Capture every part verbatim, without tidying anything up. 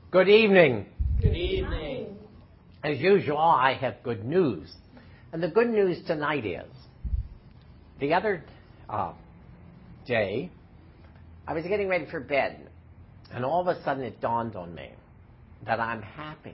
Good evening. Good evening. As usual, I have good news. And the good news tonight is, the other uh, day, I was getting ready for bed, and all of a sudden it dawned on me that I'm happy.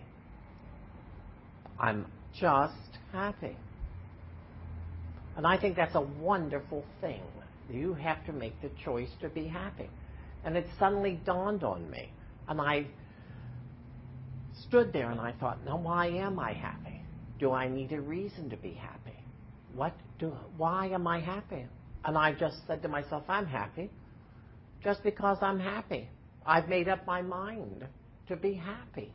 I'm just happy. And I think that's a wonderful thing. You have to make the choice to be happy. And it suddenly dawned on me. And I stood there and I thought, now why am I happy? Do I need a reason to be happy? What do, why am I happy? And I just said to myself, I'm happy just because I'm happy. I've made up my mind to be happy.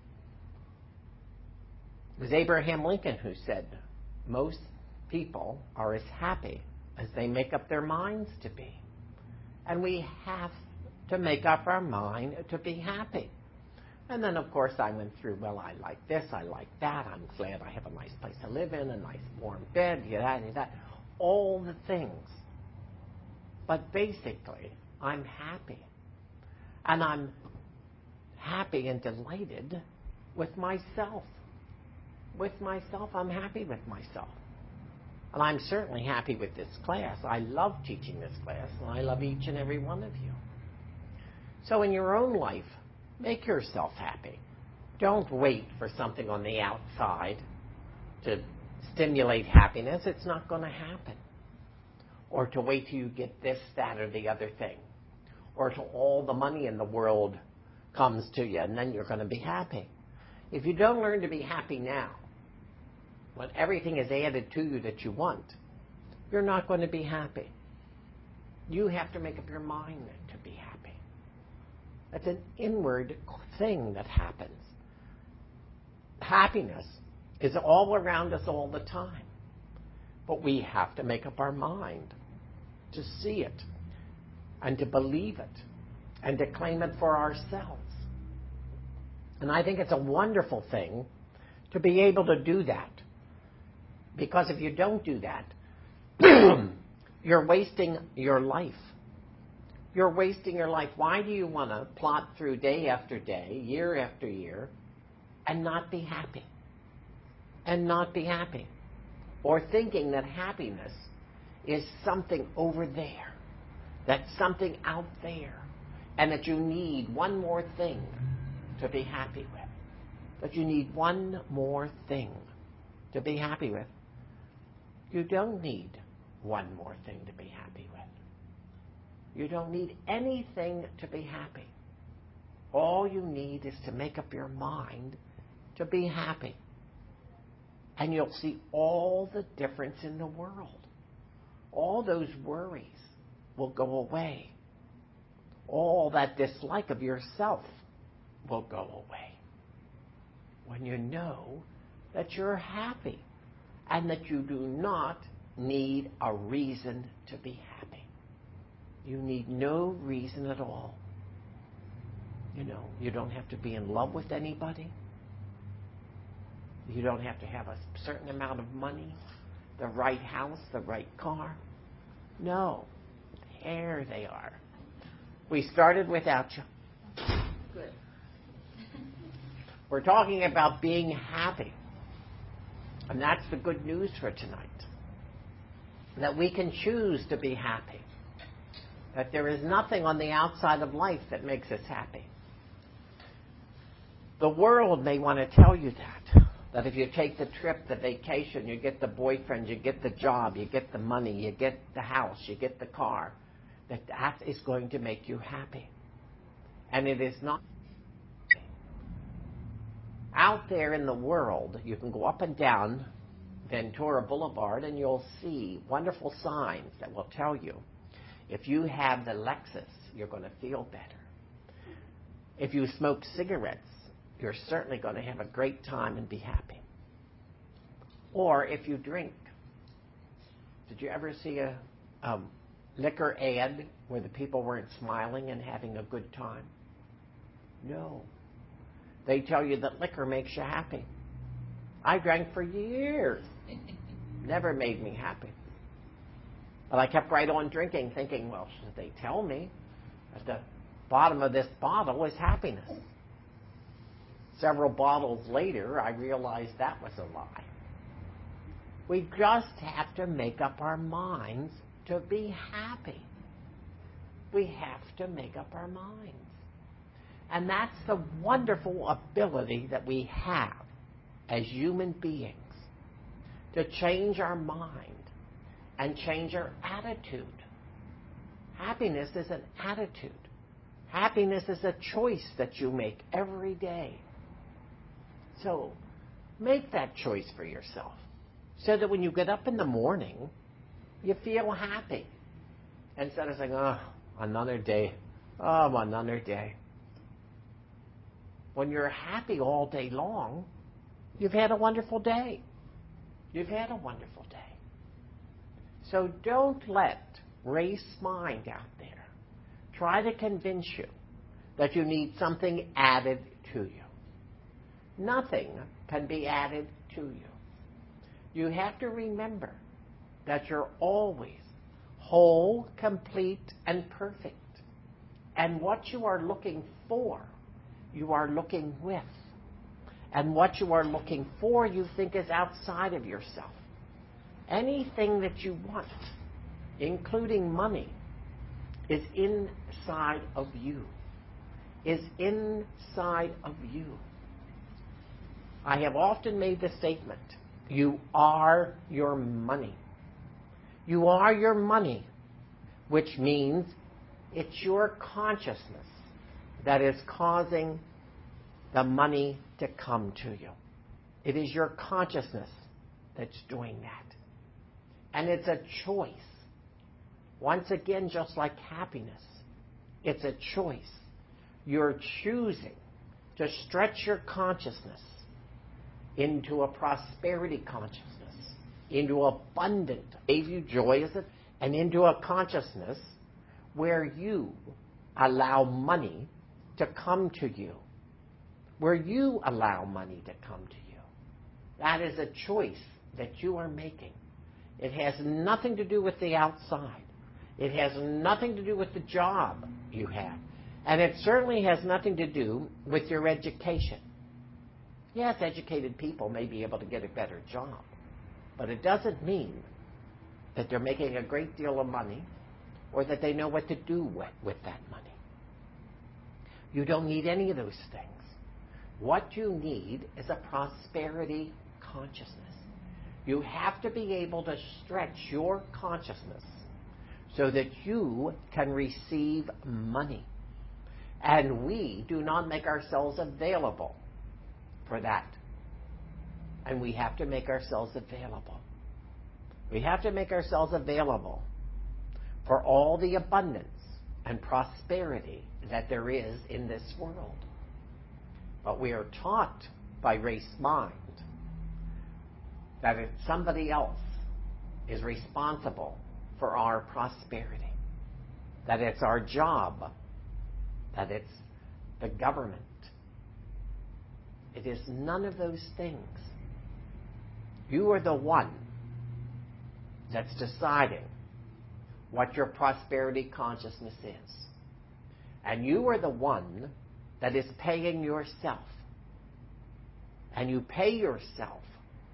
It was Abraham Lincoln who said, most people are as happy as they make up their minds to be. And we have to make up our mind to be happy. And then, of course, I went through, well, I like this, I like that, I'm glad I have a nice place to live in, a nice warm bed, yeah, that, that, all the things. But basically, I'm happy. And I'm happy and delighted with myself. With myself, I'm happy with myself. And I'm certainly happy with this class. I love teaching this class, and I love each and every one of you. So in your own life, make yourself happy. Don't wait for something on the outside to stimulate happiness. It's not going to happen. Or to wait till you get this, that, or the other thing. Or till all the money in the world comes to you, and then you're going to be happy. If you don't learn to be happy now, when everything is added to you that you want, you're not going to be happy. You have to make up your mind to be happy. That's an inward thing that happens. Happiness is all around us all the time. But we have to make up our mind to see it and to believe it and to claim it for ourselves. And I think it's a wonderful thing to be able to do that. Because if you don't do that, you're wasting your life. You're wasting your life. Why do you want to plot through day after day, year after year, and not be happy? And not be happy. Or thinking that happiness is something over there. That's something out there. And that you need one more thing to be happy with. That you need one more thing to be happy with. You don't need one more thing to be happy with. You don't need anything to be happy. All you need is to make up your mind to be happy. And you'll see all the difference in the world. All those worries will go away. All that dislike of yourself will go away. When you know that you're happy and that you do not need a reason to be happy. You need no reason at all. You know, you don't have to be in love with anybody. You don't have to have a certain amount of money, the right house, the right car. No. There they are. We started without you. Good. We're talking about being happy. And that's the good news for tonight. That we can choose to be happy. That there is nothing on the outside of life that makes us happy. The world may want to tell you that. That if you take the trip, the vacation, you get the boyfriend, you get the job, you get the money, you get the house, you get the car. That that is going to make you happy. And it is not. Out there in the world, you can go up and down Ventura Boulevard and you'll see wonderful signs that will tell you if you have the Lexus, you're going to feel better. If you smoke cigarettes, you're certainly going to have a great time and be happy. Or if you drink. Did you ever see a um, liquor ad where the people weren't smiling and having a good time? No. They tell you that liquor makes you happy. I drank for years. Never made me happy. But I kept right on drinking, thinking, well, should they tell me at the bottom of this bottle is happiness? several bottles later, I realized that was a lie. We just have to make up our minds to be happy. We have to make up our minds. And that's the wonderful ability that we have as human beings, to change our mind and change our attitude. Happiness is an attitude. Happiness is a choice that you make every day. So make that choice for yourself, so that when you get up in the morning, you feel happy. Instead of saying, oh, another day, oh, another day. When you're happy all day long, you've had a wonderful day. You've had a wonderful day. So don't let race mind out there try to convince you that you need something added to you. Nothing can be added to you. You have to remember that you're always whole, complete, and perfect. And what you are looking for, you are looking with. And what you are looking for, you think is outside of yourself. Anything that you want, including money, is inside of you. Is inside of you. I have often made the statement, you are your money. You are your money, which means it's your consciousness that is causing the money to come to you. It is your consciousness that's doing that. And it's a choice. Once again, just like happiness, it's a choice. You're choosing to stretch your consciousness into a prosperity consciousness, into abundant, gave you joy as it, and into a consciousness where you allow money to come to you, where you allow money to come to you. That is a choice that you are making. It has nothing to do with the outside. It has nothing to do with the job you have. And it certainly has nothing to do with your education. Yes, educated people may be able to get a better job, but it doesn't mean that they're making a great deal of money or that they know what to do with, with that money. You don't need any of those things. What you need is a prosperity consciousness. You have to be able to stretch your consciousness so that you can receive money. And we do not make ourselves available for that. And we have to make ourselves available. We have to make ourselves available for all the abundance and prosperity that there is in this world. But we are taught by race mind that if somebody else is responsible for our prosperity, that it's our job, that it's the government. It is none of those things. You are the one that's deciding what your prosperity consciousness is. And you are the one that is paying yourself. And you pay yourself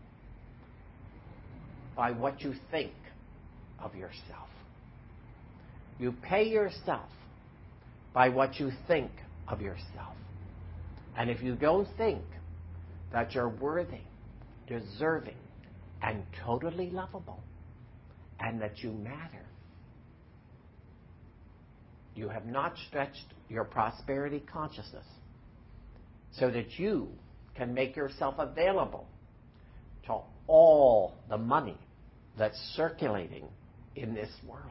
by what you think of yourself. You pay yourself by what you think of yourself. And if you don't think that you're worthy, deserving, and totally lovable, and that you matter, you have not stretched your prosperity consciousness so that you can make yourself available to all the money that's circulating in this world.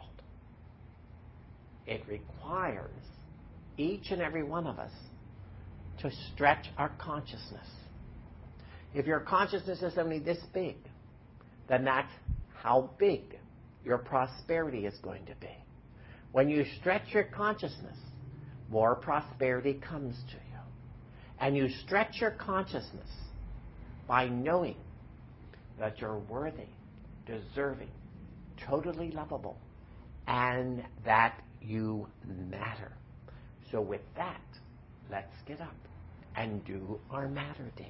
It requires each and every one of us to stretch our consciousness. If your consciousness is only this big, then that's how big your prosperity is going to be. When you stretch your consciousness, more prosperity comes to you. And you stretch your consciousness by knowing that you're worthy, deserving, totally lovable, and that you matter. So with that, let's get up and do our matter dance.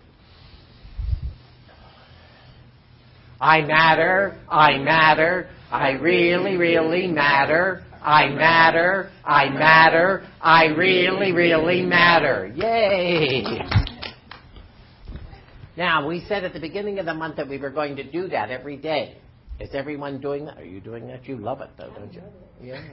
I matter, I matter, I really, really matter. I matter, I matter, I really, really matter. Yay! Now, we said at the beginning of the month that we were going to do that every day. Is everyone doing that? Are you doing that? You love it, though, don't you? Yeah.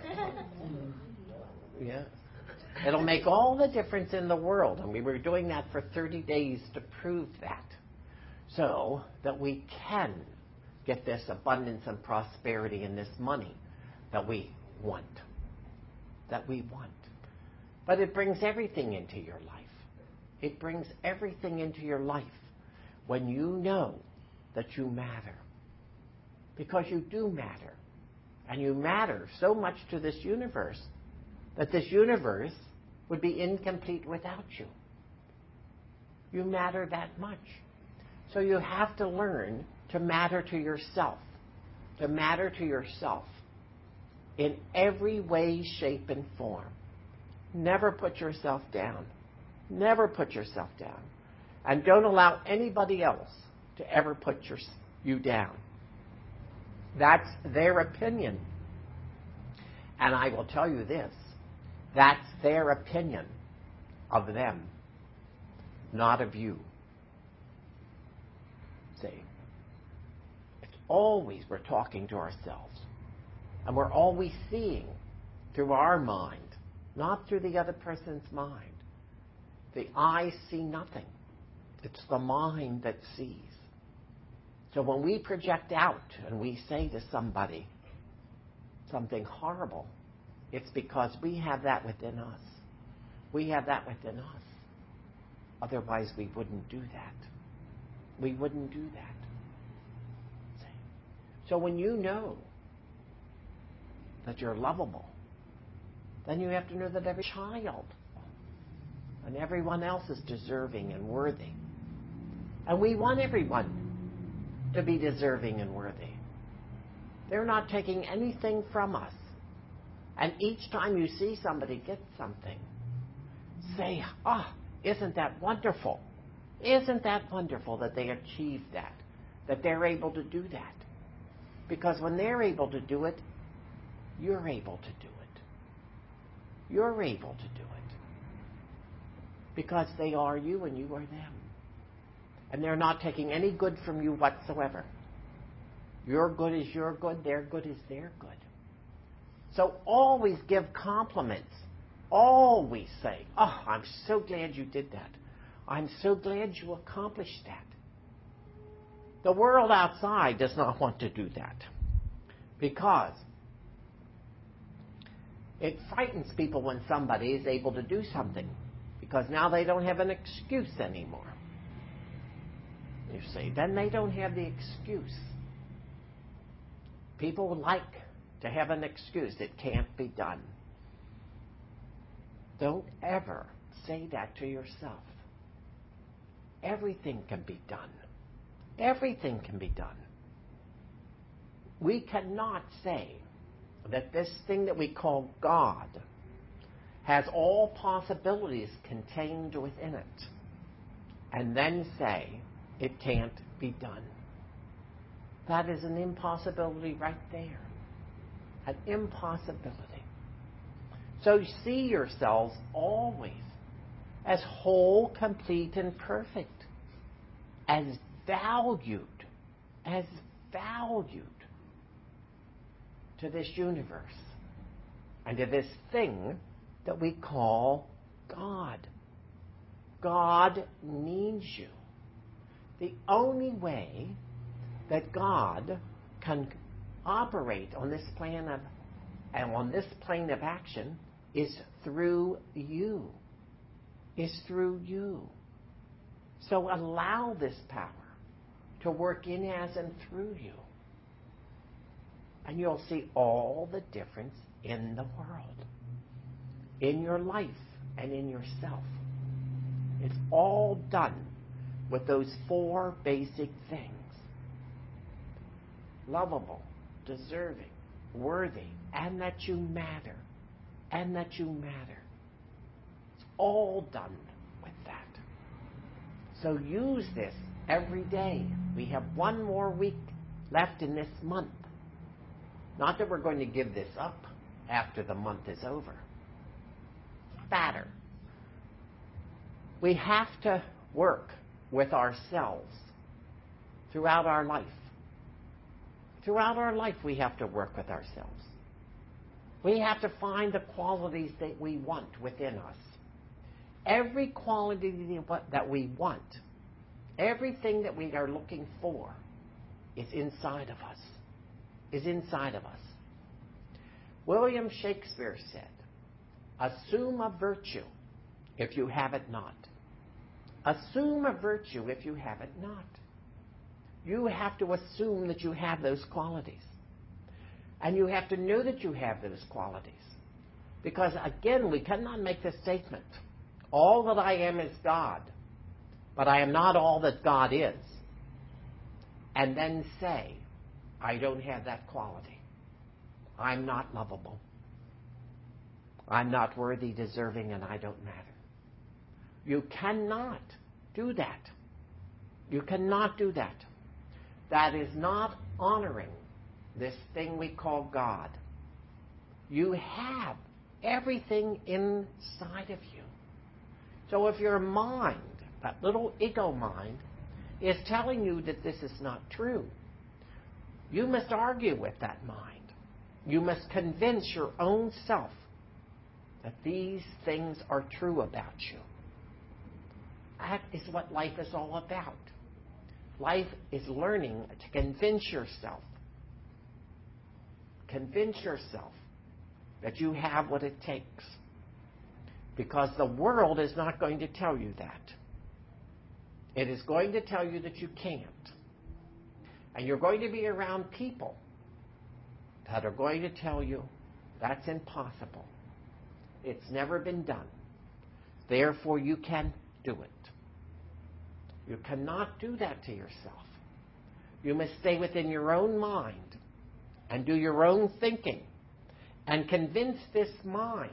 Yeah. It'll make all the difference in the world. And we were doing that for thirty days to prove that. So that we can get this abundance and prosperity and this money that we want. That we want. But it brings everything into your life. It brings everything into your life when you know that you matter. Because you do matter. And you matter so much to this universe that this universe would be incomplete without you. You matter that much. So you have to learn to matter to yourself. To matter to yourself in every way, shape, and form. Never put yourself down. Never put yourself down. And don't allow anybody else to ever put your, you down. That's their opinion. And I will tell you this. That's their opinion of them, not of you. See? It's always we're talking to ourselves. And we're always seeing through our mind, not through the other person's mind. The eyes see nothing. It's the mind that sees. So when we project out and we say to somebody something horrible, it's because we have that within us. We have that within us. Otherwise, we wouldn't do that. We wouldn't do that. See? So when you know that you're lovable, then you have to know that every child and everyone else is deserving and worthy. And we want everyone to be deserving and worthy. They're not taking anything from us. And each time you see somebody get something, say, ah, oh, isn't that wonderful? Isn't that wonderful that they achieved that, that they're able to do that? Because when they're able to do it, you're able to do it. You're able to do it. Because they are you and you are them. And they're not taking any good from you whatsoever. Your good is your good, their good is their good. So always give compliments. Always say, oh, I'm so glad you did that. I'm so glad you accomplished that. The world outside does not want to do that. Because it frightens people when somebody is able to do something. Because now they don't have an excuse anymore. You see, then they don't have the excuse. People would like to have an excuse. It can't be done. Don't ever say that to yourself. Everything can be done. Everything can be done. We cannot say that this thing that we call God has all possibilities contained within it, and then say it can't be done. That is an impossibility right there. An impossibility. So see yourselves always as whole, complete, and perfect. As valued. As valued to this universe. And to this thing that we call God. God needs you. The only way that God can operate on this plan of and on this plane of action is through you. Is through you. So allow this power to work in, as, and through you. And you'll see all the difference in the world. In your life and in yourself. It's all done with those four basic things. Lovable, deserving, worthy, and that you matter. And that you matter. It's all done with that. So use this every day. We have one more week left in this month. Not that we're going to give this up after the month is over. Fatter. We have to work with ourselves throughout our life. Throughout our life, we have to work with ourselves. We have to find the qualities that we want within us. Every quality that we want, everything that we are looking for, is inside of us. Is inside of us. William Shakespeare said, "Assume a virtue if you have it not. Assume a virtue if you have it not." You have to assume that you have those qualities. And you have to know that you have those qualities. Because, again, we cannot make the statement, all that I am is God, but I am not all that God is, and then say, I don't have that quality. I'm not lovable. I'm not worthy, deserving, and I don't matter. You cannot do that. You cannot do that. That is not honoring this thing we call God. You have everything inside of you. So if your mind, that little ego mind, is telling you that this is not true, you must argue with that mind. You must convince your own self that these things are true about you. That is what life is all about. Life is learning to convince yourself. Convince yourself that you have what it takes. Because the world is not going to tell you that. It is going to tell you that you can't. And you're going to be around people that are going to tell you that's impossible. It's never been done. Therefore, you can do it. You cannot do that to yourself. You must stay within your own mind and do your own thinking and convince this mind,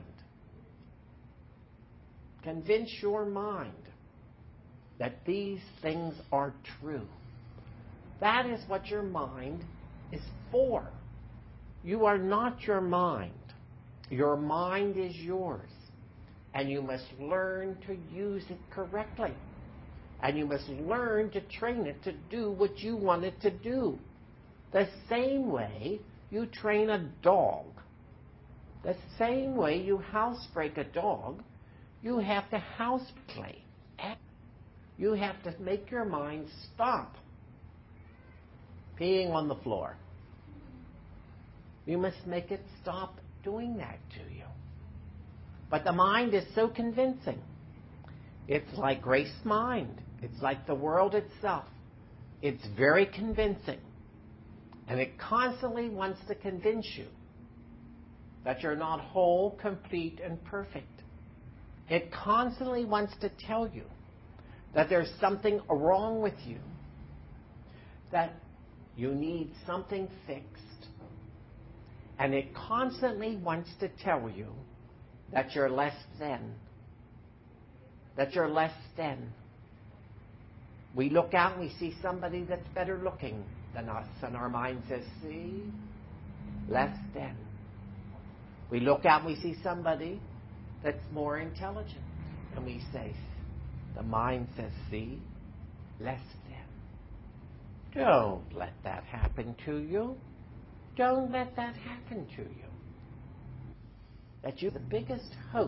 convince your mind that these things are true. That is what your mind is for. You are not your mind. Your mind is yours, and you must learn to use it correctly. And you must learn to train it to do what you want it to do. The same way you train a dog. The same way you housebreak a dog, you have to house play. You have to make your mind stop peeing on the floor. You must make it stop doing that to you. But the mind is so convincing. It's like Grace's mind. It's like the world itself. It's very convincing. And it constantly wants to convince you that you're not whole, complete, and perfect. It constantly wants to tell you that there's something wrong with you, that you need something fixed. And it constantly wants to tell you that you're less than. That you're less than. We look out and we see somebody that's better looking than us, and our mind says, see, less than. We look out and we see somebody that's more intelligent, and we say, the mind says, see, less than. Don't let that happen to you. Don't let that happen to you. That you're the biggest hoax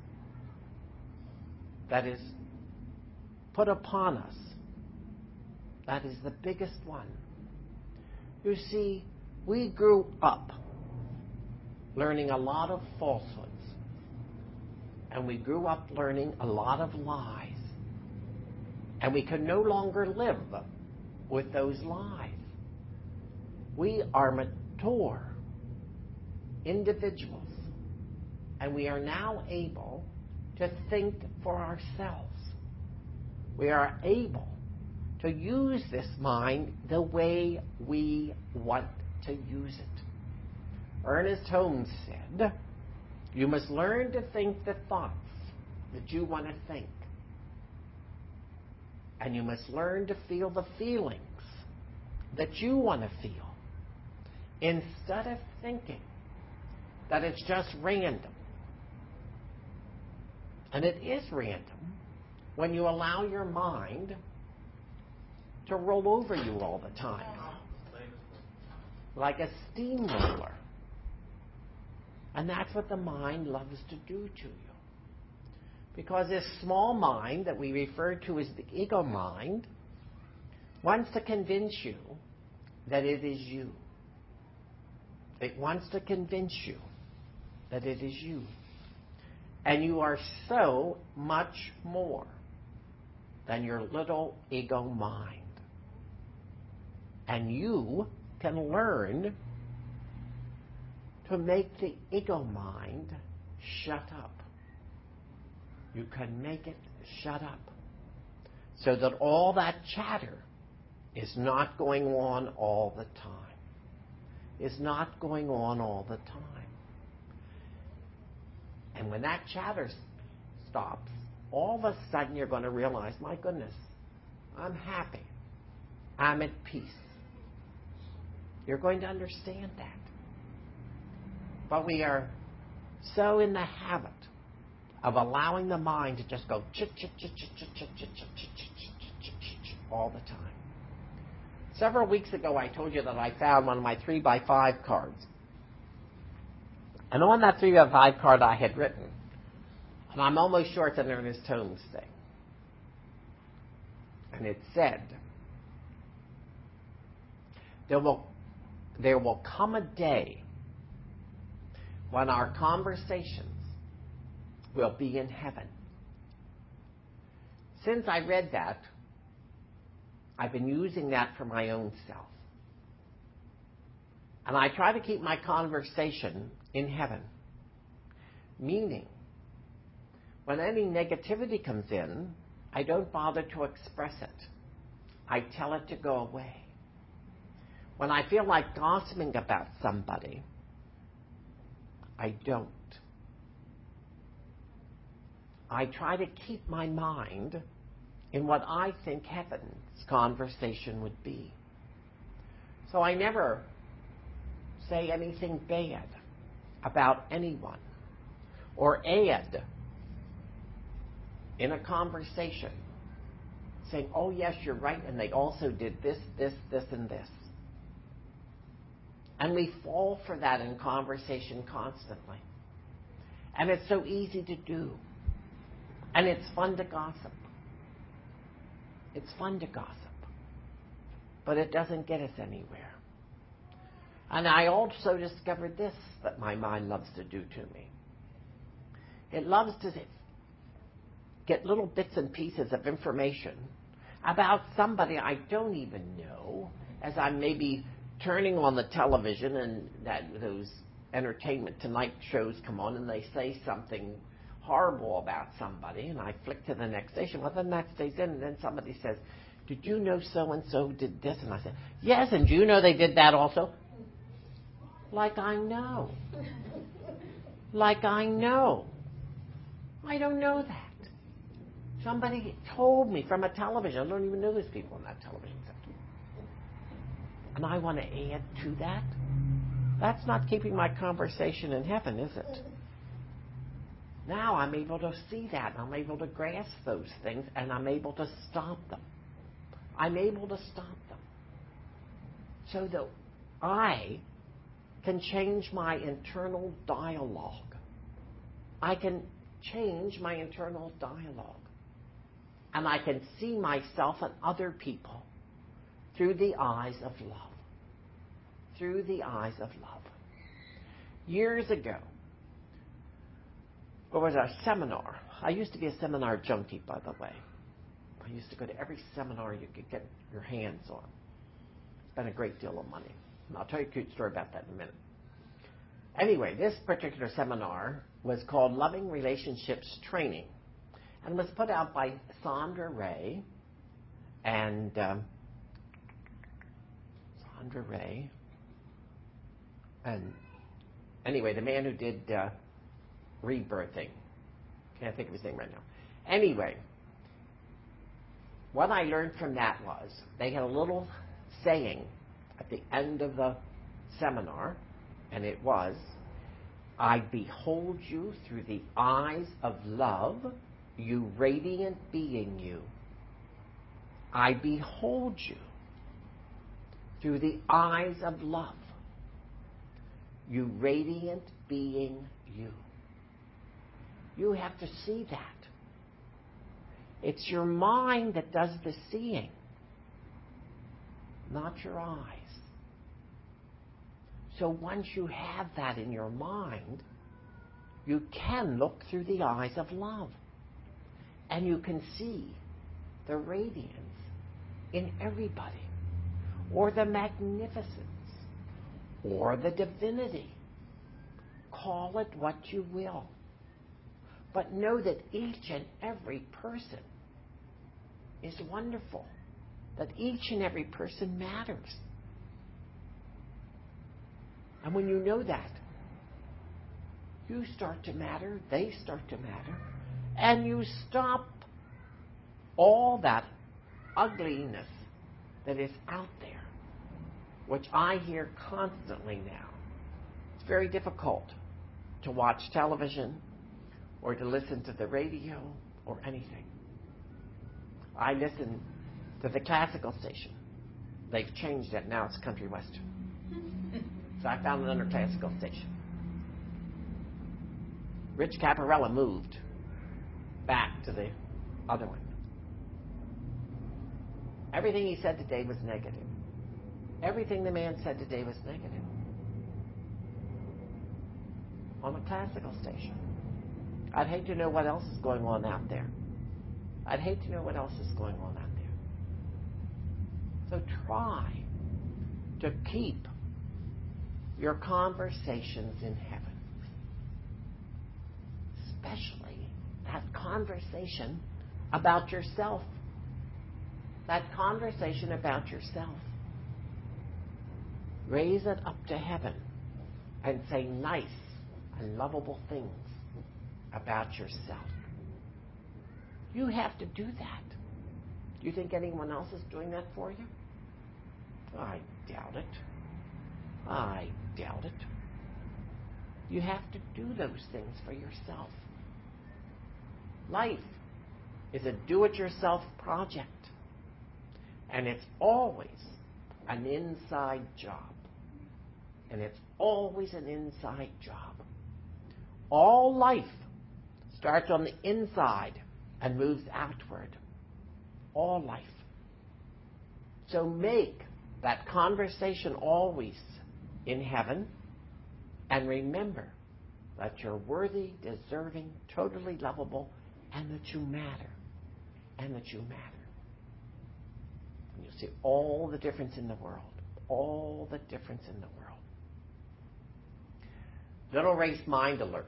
that is put upon us. That is the biggest one. You see, we grew up learning a lot of falsehoods. And we grew up learning a lot of lies. And we can no longer live with those lies. We are mature individuals. And we are now able to think for ourselves. We are able to use this mind the way we want to use it. Ernest Holmes said, you must learn to think the thoughts that you want to think. And you must learn to feel the feelings that you want to feel instead of thinking that it's just random. And it is random when you allow your mind to roll over you all the time, like a steamroller. And that's what the mind loves to do to you. Because this small mind that we refer to as the ego mind wants to convince you that it is you. It wants to convince you that it is you. And you are so much more than your little ego mind. And you can learn to make the ego mind shut up. You can make it shut up so that all that chatter is not going on all the time. Is not going on all the time. And when that chatter stops, all of a sudden you're going to realize, my goodness, I'm happy. I'm at peace. You're going to understand that. But we are so in the habit of allowing the mind to just go chit chit chit chit chit chit chit chit chit chit chit chit all the time. Several weeks ago I told you that I found one of my three by five cards. And on that three by five card I had written, and I'm almost sure it's an Ernest Holmes thing. And it said, there will, there will come a day when our conversations will be in heaven. Since I read that, I've been using that for my own self. And I try to keep my conversation in heaven. Meaning, when any negativity comes in, I don't bother to express it. I tell it to go away. When I feel like gossiping about somebody, I don't. I try to keep my mind in what I think heaven's conversation would be. So I never say anything bad about anyone or add in a conversation saying, oh yes, you're right, and they also did this, this, this, and this. And we fall for that in conversation constantly. And it's so easy to do. And it's fun to gossip. It's fun to gossip. But it doesn't get us anywhere. And I also discovered this that my mind loves to do to me. It loves to get little bits and pieces of information about somebody I don't even know, as I'm maybe turning on the television and that those Entertainment Tonight shows come on and they say something horrible about somebody, and I flick to the next station. Well, then that stays in, and then somebody says, did you know so-and-so did this? And I said, yes, and do you know they did that also? Like I know. Like I know. I don't know that. Somebody told me from a television. I don't even know those people on that television set. And I want to add to that? That's not keeping my conversation in heaven, is it? Now I'm able to see that, and I'm able to grasp those things, and I'm able to stop them. I'm able to stop them. So that I can change my internal dialogue. I can change my internal dialogue. And I can see myself and other people through the eyes of love. Through the eyes of love. Years ago, there was a seminar. I used to be a seminar junkie, by the way. I used to go to every seminar you could get your hands on. Spent a great deal of money. And I'll tell you a cute story about that in a minute. Anyway, this particular seminar was called Loving Relationships Training, and was put out by Sandra Ray and um, Sandra Ray and anyway, the man who did uh, Rebirthing. Can't think of his name right now. Anyway, what I learned from that was they had a little saying at the end of the seminar, and it was, I behold you through the eyes of love, you radiant being you. I behold you through the eyes of love, you radiant being you. You have to see that. It's your mind that does the seeing, not your eyes. So once you have that in your mind, you can look through the eyes of love. And you can see the radiance in everybody, or the magnificence, or the divinity. Call it what you will. But know that each and every person is wonderful, that each and every person matters. And when you know that, you start to matter, they start to matter, and you stop all that ugliness that is out there, which I hear constantly now. It's very difficult to watch television or to listen to the radio or anything. I listen to the classical station. They've changed it. Now it's country western. So I found another classical station. Rich Caparella moved back to the other one. Everything he said today was negative. Everything the man said today was negative. On the classical station. I'd hate to know what else is going on out there. I'd hate to know what else is going on out there. So try to keep your conversations in heaven. Especially that conversation about yourself. That conversation about yourself. Raise it up to heaven and say nice and lovable things about yourself. You have to do that. Do you think anyone else is doing that for you? I doubt it. I doubt it. You have to do those things for yourself. Life is a do-it-yourself project. And it's always an inside job. And it's always an inside job. All life starts on the inside and moves outward. All life. So make that conversation always in heaven, and remember that you're worthy, deserving, totally lovable, and that you matter. And that you matter. And you'll see all the difference in the world. All the difference in the world. Little race mind alert.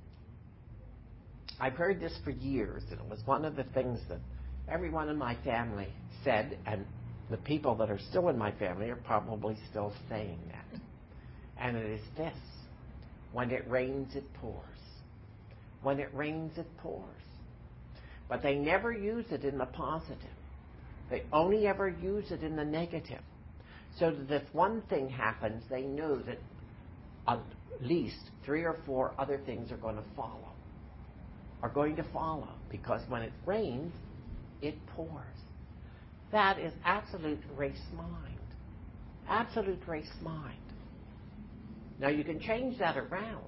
I've heard this for years, and it was one of the things that everyone in my family said, and the people that are still in my family are probably still saying that. And it is this: when it rains, it pours. When it rains, it pours. But they never use it in the positive. They only ever use it in the negative. So that if one thing happens, they know that at least three or four other things are going to follow. Are going to follow. Because when it rains, it pours. That is absolute race mind. Absolute race mind. Now you can change that around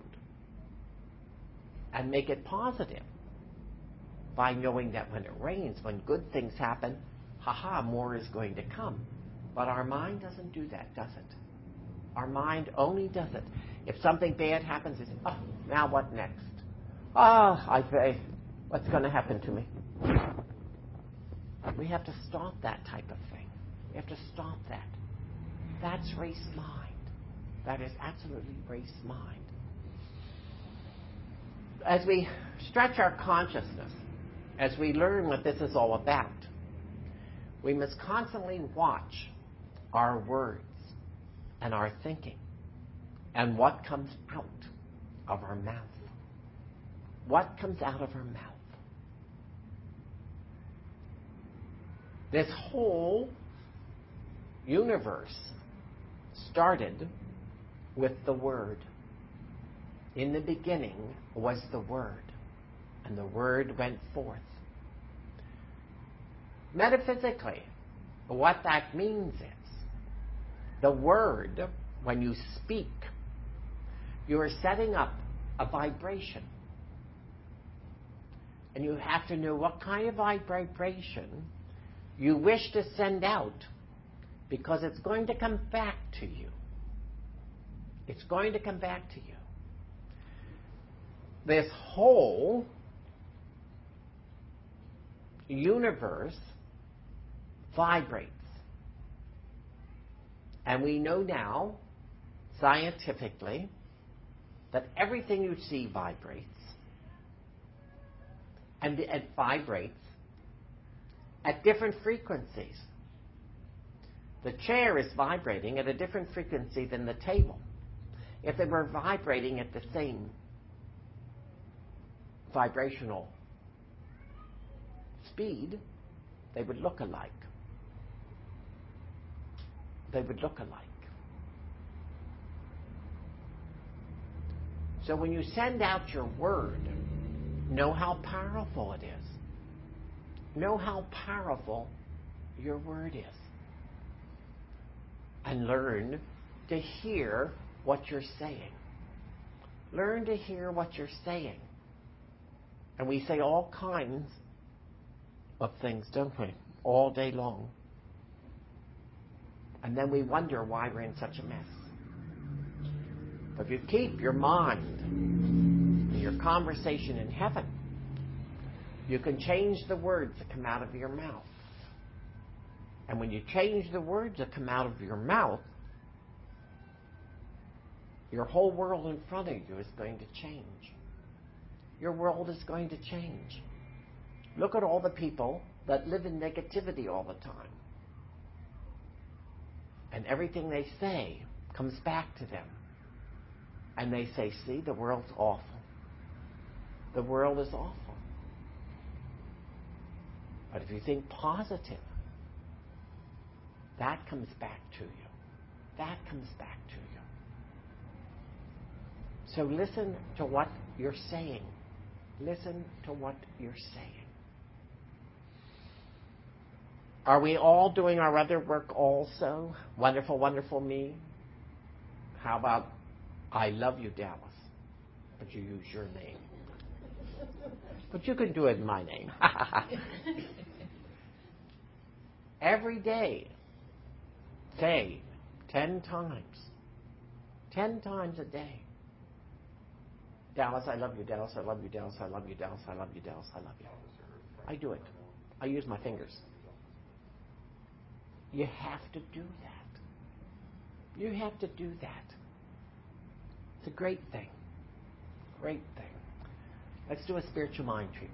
and make it positive by knowing that when it rains, when good things happen, haha, more is going to come. But our mind doesn't do that, does it? Our mind only does it. If something bad happens, it's, oh, now what next? Oh, I say, what's going to happen to me? We have to stop that type of thing. We have to stop that. That's race mind. That is absolutely race mind. As we stretch our consciousness, as we learn what this is all about, we must constantly watch our words and our thinking and what comes out of our mouth. What comes out of our mouth? This whole universe started with the Word. In the beginning was the Word, and the Word went forth. Metaphysically, what that means is, the Word, when you speak, you are setting up a vibration. And you have to know what kind of vibration you wish to send out, because it's going to come back to you. It's going to come back to you. This whole universe vibrates. And we know now, scientifically, that everything you see vibrates. And it vibrates at different frequencies. The chair is vibrating at a different frequency than the table. If they were vibrating at the same vibrational speed, they would look alike. They would look alike. So when you send out your word, know how powerful it is. Know how powerful your word is. And learn to hear what you're saying. Learn to hear what you're saying. And we say all kinds of things, don't we? All day long. And then we wonder why we're in such a mess. But if you keep your mind and your conversation in heaven, you can change the words that come out of your mouth. And when you change the words that come out of your mouth, your whole world in front of you is going to change. Your world is going to change. Look at all the people that live in negativity all the time. And everything they say comes back to them. And they say, see, the world's awful. The world is awful. But if you think positive, that comes back to you. That comes back to you. So listen to what you're saying. Listen to what you're saying. Are we all doing our other work also? Wonderful, wonderful me. How about I love you, Dallas, but you use your name. But you can do it in my name. Every day, say ten times. Ten times a day. Dallas, I love you, Dallas, I love you, Dallas, I love you, Dallas, I love you, Dallas, I love you. I do it. I use my fingers. You have to do that. You have to do that. It's a great thing. Great thing. Let's do a spiritual mind treatment.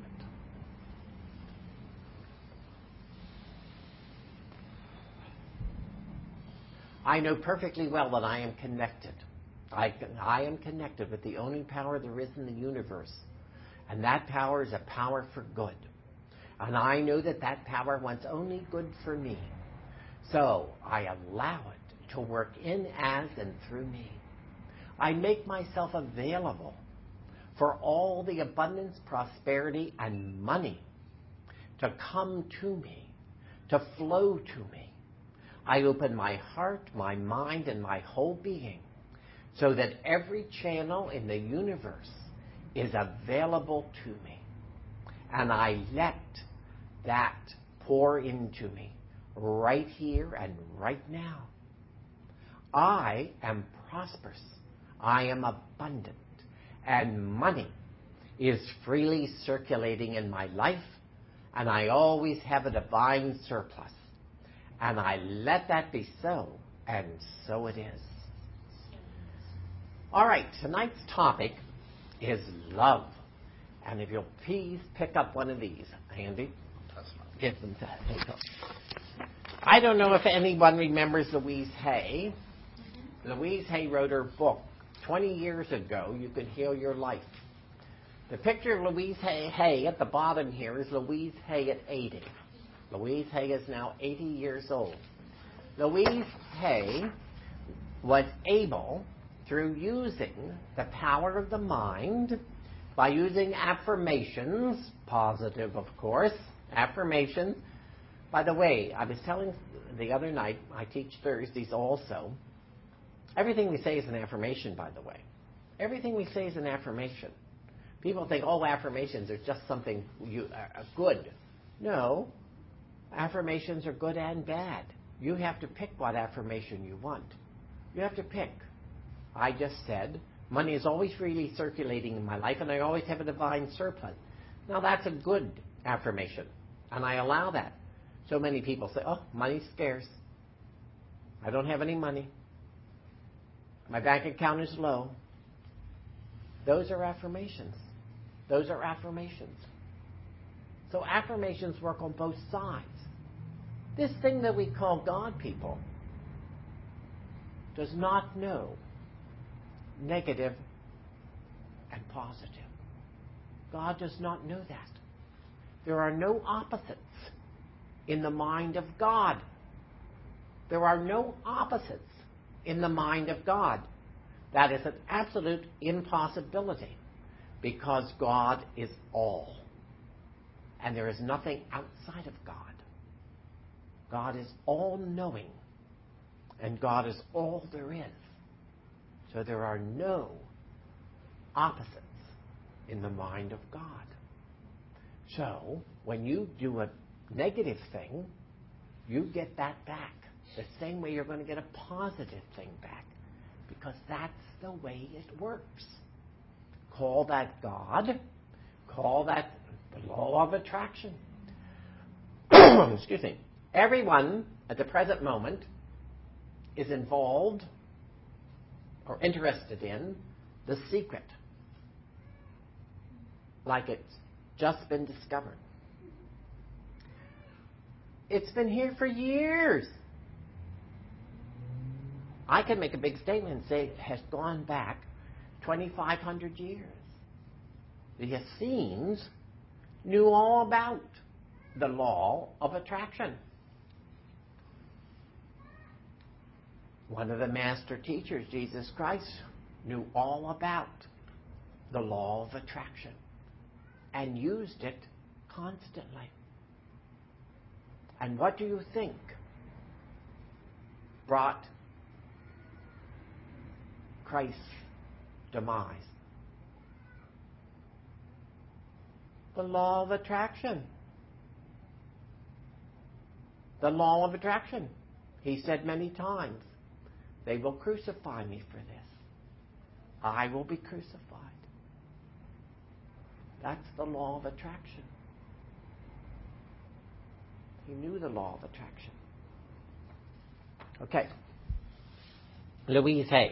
I know perfectly well that I am connected. I, I am connected with the only power there is in the universe. And that power is a power for good. And I know that that power wants only good for me. So I allow it to work in, as, and through me. I make myself available for all the abundance, prosperity, and money to come to me, to flow to me. I open my heart, my mind, and my whole being so that every channel in the universe is available to me. And I let that pour into me right here and right now. I am prosperous. I am abundant. And money is freely circulating in my life. And I always have a divine surplus. And I let that be so. And so it is. All right, tonight's topic is love. And if you'll please pick up one of these, Andy. Give them that. I don't know if anyone remembers Louise Hay. Louise Hay wrote her book twenty years ago, You Can Heal Your Life. The picture of Louise Hay, Hay at the bottom here is Louise Hay at eighty. Louise Hay is now eighty years old. Louise Hay was able, through using the power of the mind, by using affirmations, positive of course, affirmations. By the way, I was telling the other night, I teach Thursdays also, everything we say is an affirmation, by the way. Everything we say is an affirmation. People think, oh, affirmations are just something you, uh, good. No, affirmations are good and bad. You have to pick what affirmation you want. You have to pick. I just said, money is always freely circulating in my life, and I always have a divine surplus. Now, that's a good affirmation, and I allow that. So many people say, oh, money's scarce. I don't have any money. My bank account is low. Those are affirmations. Those are affirmations. So affirmations work on both sides. This thing that we call God, people, does not know negative and positive. God does not know that. There are no opposites in the mind of God. There are no opposites in the mind of God. That is an absolute impossibility, because God is all. And there is nothing outside of God. God is all-knowing, and God is all there is. So there are no opposites in the mind of God. So when you do a negative thing, you get that back. The same way you're going to get a positive thing back, because that's the way it works. Call that God. Call that the law of attraction. Excuse me. Everyone at the present moment is involved or interested in the secret, like it's just been discovered. It's been here for years. I can make a big statement and say it has gone back twenty-five hundred years. The Essenes knew all about the law of attraction. One of the master teachers, Jesus Christ, knew all about the law of attraction and used it constantly. And what do you think brought Christ's demise? The law of attraction. The law of attraction. He said many times, they will crucify me for this. I will be crucified. That's the law of attraction. He knew the law of attraction. Okay. Louise Hay.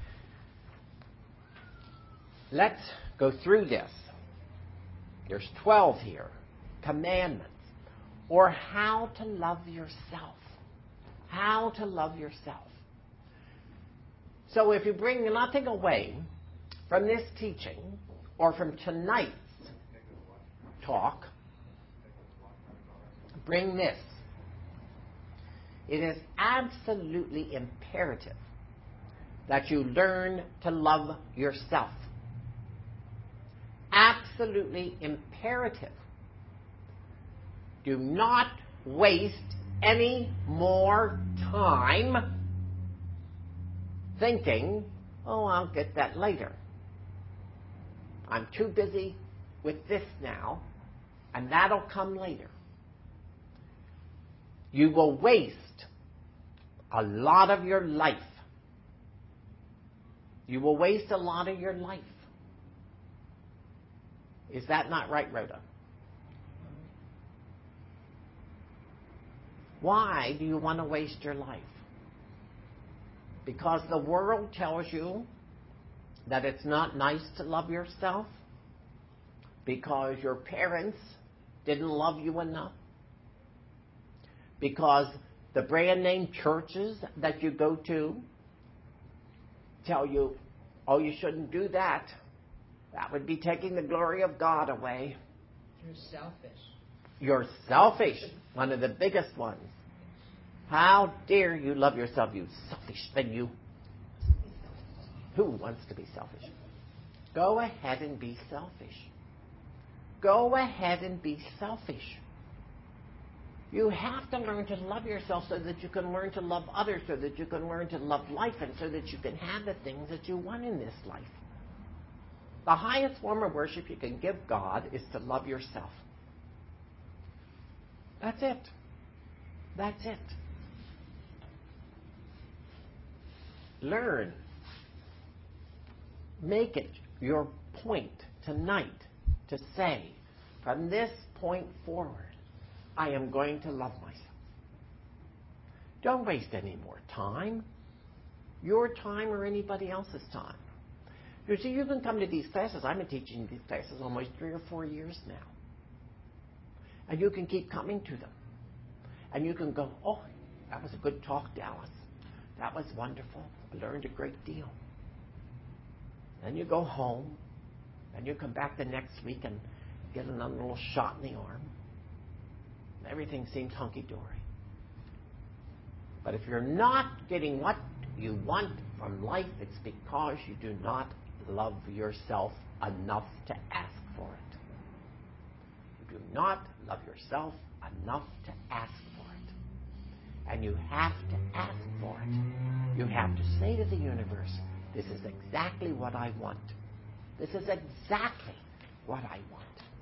Let's go through this. There's twelve here. Commandments. Or how to love yourself. How to love yourself. So if you bring nothing away from this teaching or from tonight's talk, bring this. It is absolutely imperative that you learn to love yourself. Absolutely imperative. Do not waste any more time thinking, oh, I'll get that later. I'm too busy with this now, and that'll come later. You will waste a lot of your life. You will waste a lot of your life. Is that not right, Rhoda? Why do you want to waste your life? Because the world tells you that it's not nice to love yourself? Because your parents didn't love you enough? Because the brand name churches that you go to tell you, oh, you shouldn't do that. That would be taking the glory of God away. You're selfish. You're selfish. One of the biggest ones. How dare you love yourself, you selfish thing, you. Who wants to be selfish? Go ahead and be selfish. Go ahead and be selfish. You have to learn to love yourself so that you can learn to love others, so that you can learn to love life, and so that you can have the things that you want in this life. The highest form of worship you can give God is to love yourself. That's it. That's it. Learn. Make it your point tonight to say, from this point forward, I am going to love myself. Don't waste any more time. Your time or anybody else's time. You see, you can come to these classes. I've been teaching these classes almost three or four years now. And you can keep coming to them. And you can go, oh, that was a good talk, Dallas. That was wonderful. I learned a great deal. Then you go home, and you come back the next week and get another little shot in the arm. Everything seems hunky-dory. But if you're not getting what you want from life, it's because you do not love yourself enough to ask for it. You do not love yourself enough to ask for it. And you have to ask for it. You have to say to the universe, this is exactly what I want. This is exactly what I want.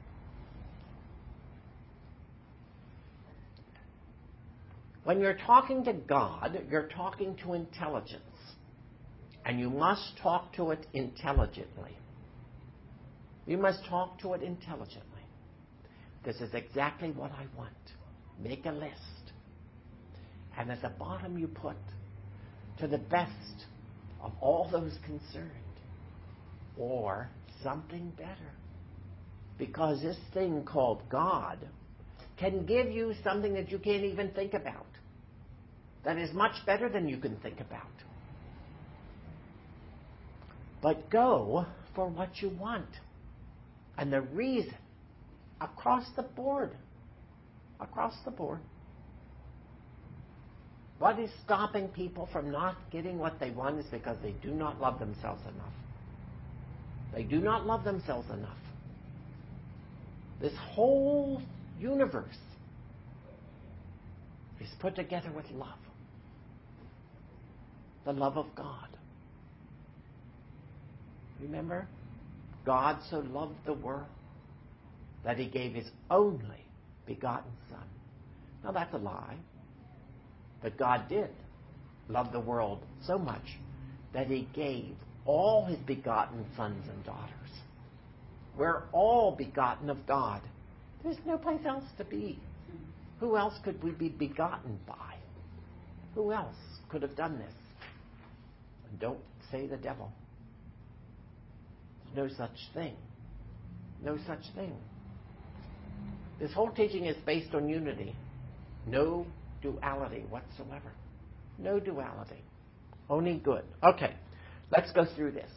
When you're talking to God, you're talking to intelligence. And you must talk to it intelligently. You must talk to it intelligently. This is exactly what I want. Make a list. And at the bottom you put, to the best of all those concerned, or something better. Because this thing called God can give you something that you can't even think about. That is much better than you can think about. But go for what you want. And the reason, across the board, across the board, what is stopping people from not getting what they want is because they do not love themselves enough. They do not love themselves enough. This whole universe is put together with love. The love of God. Remember? God so loved the world that he gave his only begotten Son. Now that's a lie. But God did love the world so much that he gave all his begotten sons and daughters. We're all begotten of God. There's no place else to be. Who else could we be begotten by? Who else could have done this? And don't say the devil. There's no such thing. No such thing. This whole teaching is based on unity. No duality whatsoever. No duality. Only good. Okay, let's go through this.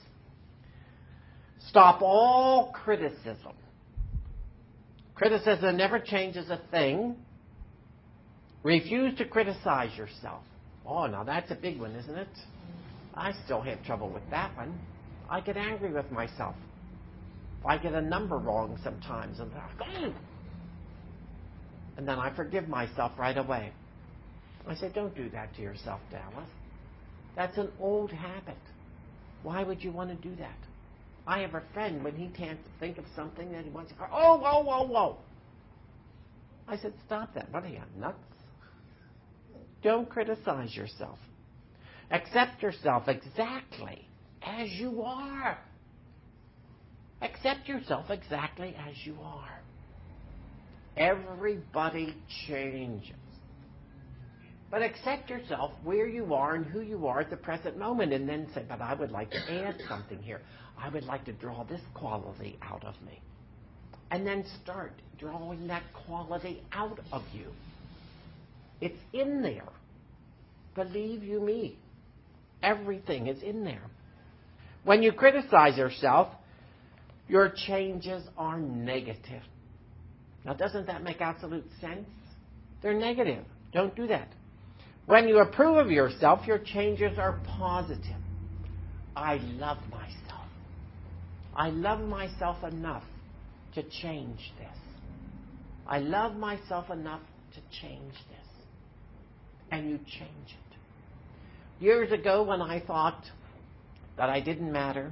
Stop all criticism. Criticism never changes a thing. Refuse to criticize yourself. Oh, now that's a big one, isn't it? I still have trouble with that one. I get angry with myself. If I get a number wrong sometimes, and, oh! and then I forgive myself right away. I say, don't do that to yourself, Dallas. That's an old habit. Why would you want to do that? I have a friend, when he can't think of something that he wants to go, oh, whoa, whoa, whoa. I said, stop that. What are you, nuts? Don't criticize yourself. Accept yourself exactly as you are. Accept yourself exactly as you are. Everybody changes. But accept yourself where you are and who you are at the present moment, and then say, but I would like to add something here. I would like to draw this quality out of me. And then start drawing that quality out of you. It's in there. Believe you me. Everything is in there. When you criticize yourself, your changes are negative. Now, doesn't that make absolute sense? They're negative. Don't do that. When you approve of yourself, your changes are positive. I love myself. I love myself enough to change this. I love myself enough to change this. And you change it. Years ago, when I thought that I didn't matter,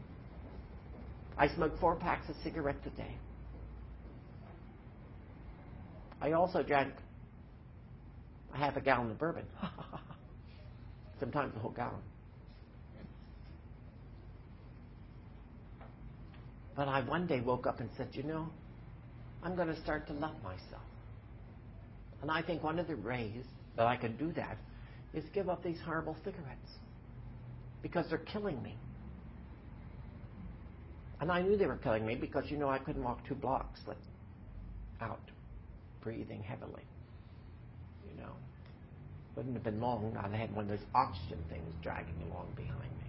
I smoked four packs of cigarettes a day. I also drank a half a gallon of bourbon. Sometimes a whole gallon. But I one day woke up and said, you know, I'm going to start to love myself. And I think one of the ways that I can do that is give up these horrible cigarettes. Because they're killing me. And I knew they were killing me because, you know, I couldn't walk two blocks without breathing heavily. You know, wouldn't have been long. I had one of those oxygen things dragging along behind me.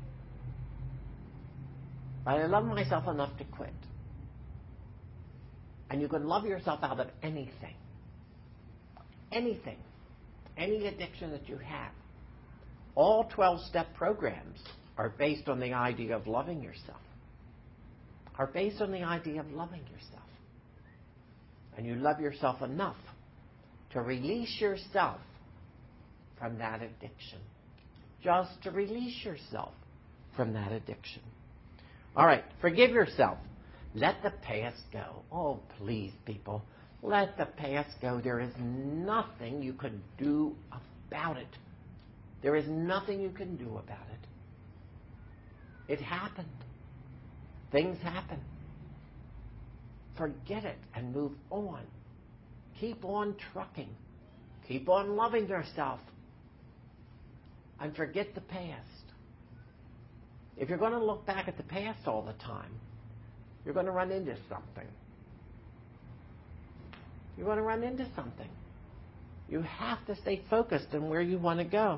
But I love myself enough to quit. And you can love yourself out of anything. Anything. Any addiction that you have. All twelve-step programs are based on the idea of loving yourself. Are based on the idea of loving yourself. And you love yourself enough to release yourself from that addiction. Just to release yourself from that addiction. All right, forgive yourself. Let the past go. Oh, please, people. Let the past go. There is nothing you can do about it. There is nothing you can do about it. It happened. Things happen. Forget it and move on. Keep on trucking. Keep on loving yourself. And forget the past. If you're going to look back at the past all the time, you're going to run into something. You're going to run into something. You have to stay focused on where you want to go.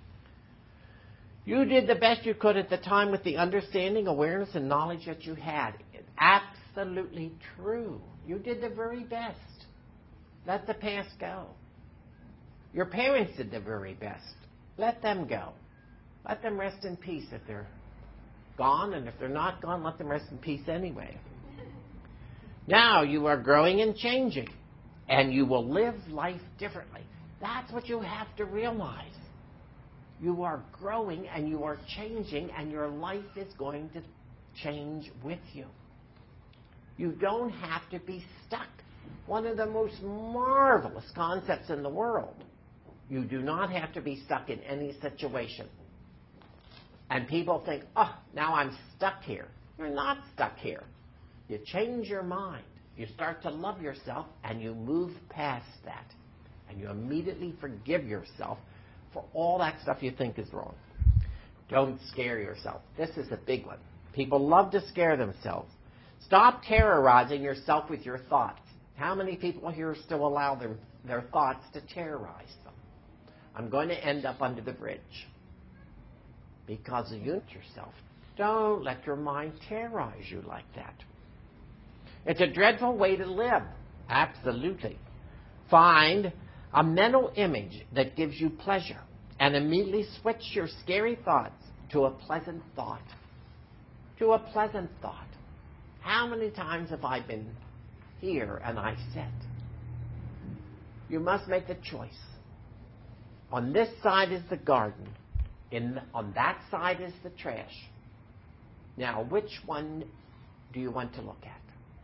You did the best you could at the time with the understanding, awareness, and knowledge that you had. It's absolutely true. You did the very best. Let the past go. Your parents did the very best. Let them go. Let them rest in peace if they're gone, and if they're not gone, let them rest in peace anyway. Now you are growing and changing, and you will live life differently. That's what you have to realize. You are growing and you are changing, and your life is going to change with you. You don't have to be stuck. One of the most marvelous concepts in the world. You do not have to be stuck in any situation. And people think, oh, now I'm stuck here. You're not stuck here. You change your mind. You start to love yourself, and you move past that. And you immediately forgive yourself for all that stuff you think is wrong. Don't scare yourself. This is a big one. People love to scare themselves. Stop terrorizing yourself with your thoughts. How many people here still allow their, their thoughts to terrorize them? I'm going to end up under the bridge. Because you yourself. Don't let your mind terrorize you like that. It's a dreadful way to live. Absolutely. Find a mental image that gives you pleasure and immediately switch your scary thoughts to a pleasant thought. To a pleasant thought. How many times have I been here and I said, you must make the choice. On this side is the garden. In, on that side is the trash. Now, which one do you want to look at?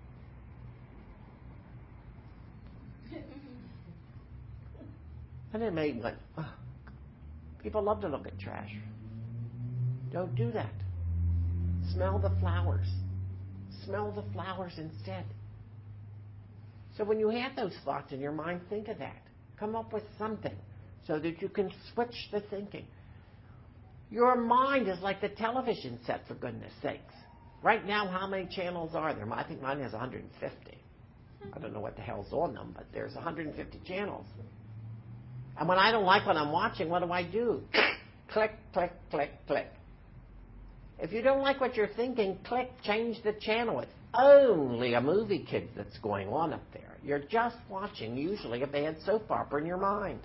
And it made like, oh, people love to look at trash. Don't do that. Smell the flowers. Smell the flowers instead. So when you have those thoughts in your mind, think of that. Come up with something so that you can switch the thinking. Your mind is like the television set, for goodness sakes. Right now, how many channels are there? I think mine has one hundred fifty. I don't know what the hell's on them, but there's one hundred fifty channels. And when I don't like what I'm watching, what do I do? Click, click, click, click. If you don't like what you're thinking, click, change the channel. It's only a movie kid that's going on up there. You're just watching, usually, a bad soap opera in your mind.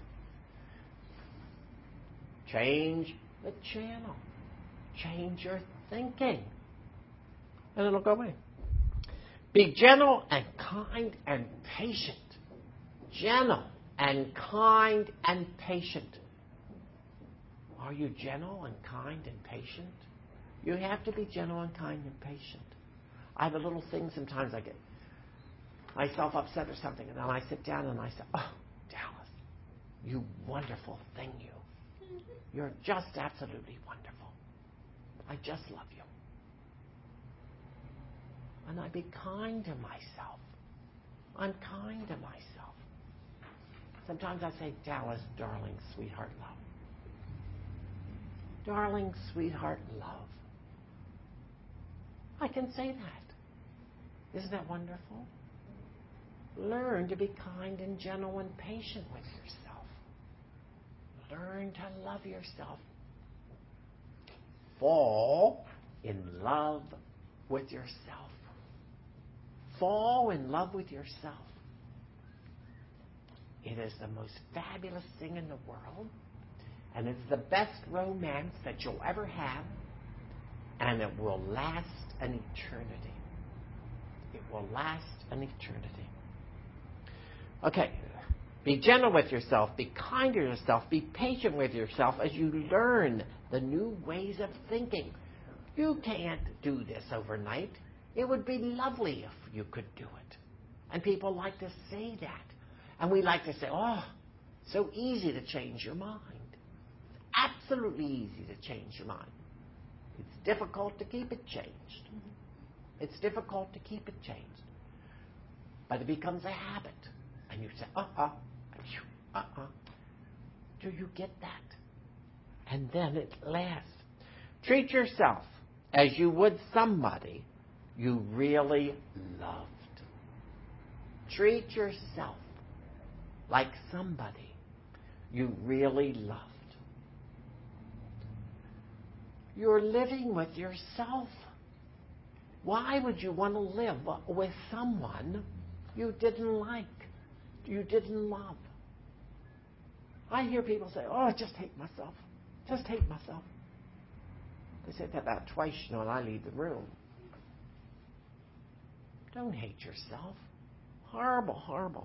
Change the channel. Change your thinking. And it'll go away. Be gentle and kind and patient. Gentle and kind and patient. Are you gentle and kind and patient? You have to be gentle and kind and patient. I have a little thing sometimes I get myself upset or something, and then I sit down and I say, oh, Dallas, you wonderful thing, you. You're just absolutely wonderful. I just love you. And I be kind to myself. I'm kind to myself. Sometimes I say, Dallas, darling, sweetheart, love. Darling, sweetheart, love. I can say that. Isn't that wonderful? Learn to be kind and gentle and patient with yourself. Learn to love yourself. Fall in love with yourself. Fall in love with yourself. It is the most fabulous thing in the world, and it's the best romance that you'll ever have, and it will last an eternity. It will last an eternity. Okay, be gentle with yourself, be kind to yourself, be patient with yourself as you learn the new ways of thinking. You can't do this overnight. It would be lovely if you could do it. And people like to say that. And we like to say, oh, so easy to change your mind. Absolutely easy to change your mind. It's difficult to keep it changed. It's difficult to keep it changed. But it becomes a habit. And you say, uh-uh, uh-uh. Do you get that? And then it lasts. Treat yourself as you would somebody you really loved. Treat yourself like somebody you really loved. You're living with yourself. Why would you want to live with someone you didn't like, you didn't love? I hear people say, oh, I just hate myself. Just hate myself. They say that about twice, you know, and I leave the room. Don't hate yourself. Horrible, horrible.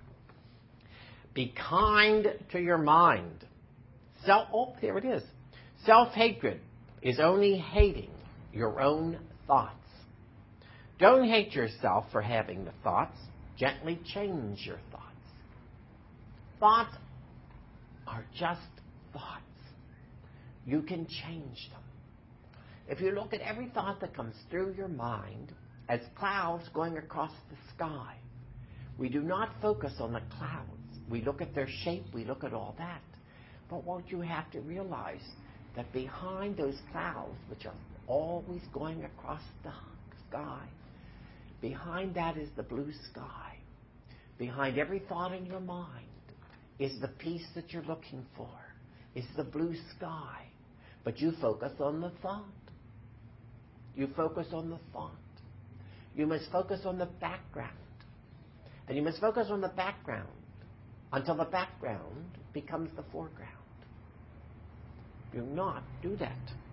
Be kind to your mind. Self, oh, here it is. Self-hatred is only hating your own thoughts. Don't hate yourself for having the thoughts. Gently change your thoughts. Thoughts are just thoughts. You can change them. If you look at every thought that comes through your mind as clouds going across the sky, we do not focus on the clouds. We look at their shape, we look at all that. But what you have to realize that behind those clouds, which are always going across the sky, behind that is the blue sky. Behind every thought in your mind is the peace that you're looking for, is the blue sky. But you focus on the thought. You focus on the thought. You must focus on the background. And you must focus on the background until the background becomes the foreground. Do not do that.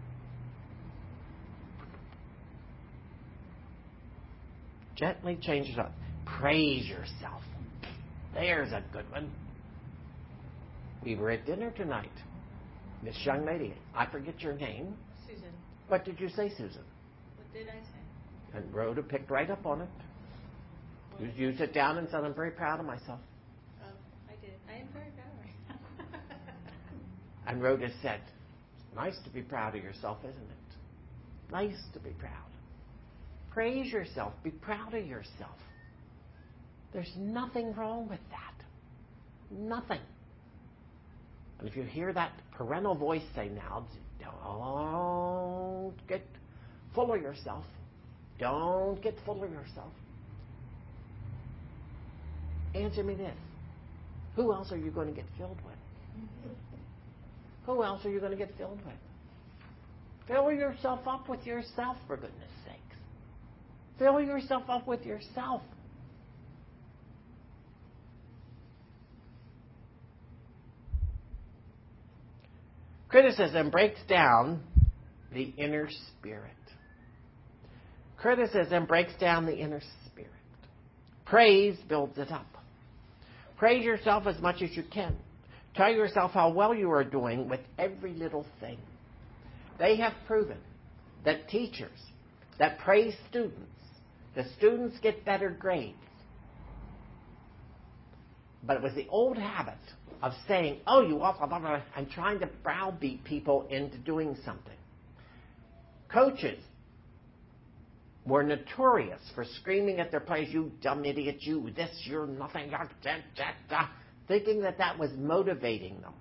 Gently change it up. Praise yourself. There's a good one. We were at dinner tonight. This young lady, I forget your name. Susan. What did you say, Susan? What did I say? And Rhoda picked right up on it. You, you sit down and said, I'm very proud of myself. Oh, I did. I am very proud of myself. And Rhoda said, it's nice to be proud of yourself, isn't it? Nice to be proud. Praise yourself. Be proud of yourself. There's nothing wrong with that. Nothing. And if you hear that parental voice say now, don't get full of yourself. Don't get full of yourself. Answer me this. Who else are you going to get filled with? Who else are you going to get filled with? Fill yourself up with yourself, for goodness sakes. Fill yourself up with yourself. Criticism breaks down the inner spirit. Criticism breaks down the inner spirit. Praise builds it up. Praise yourself as much as you can. Tell yourself how well you are doing with every little thing. They have proven that teachers that praise students, the students get better grades. But it was the old habit of saying, oh, you awful, blah, blah, blah, and trying to browbeat people into doing something. Coaches were notorious for screaming at their players, you dumb idiot, you this, you're nothing, da, da, da, da, thinking that that was motivating them.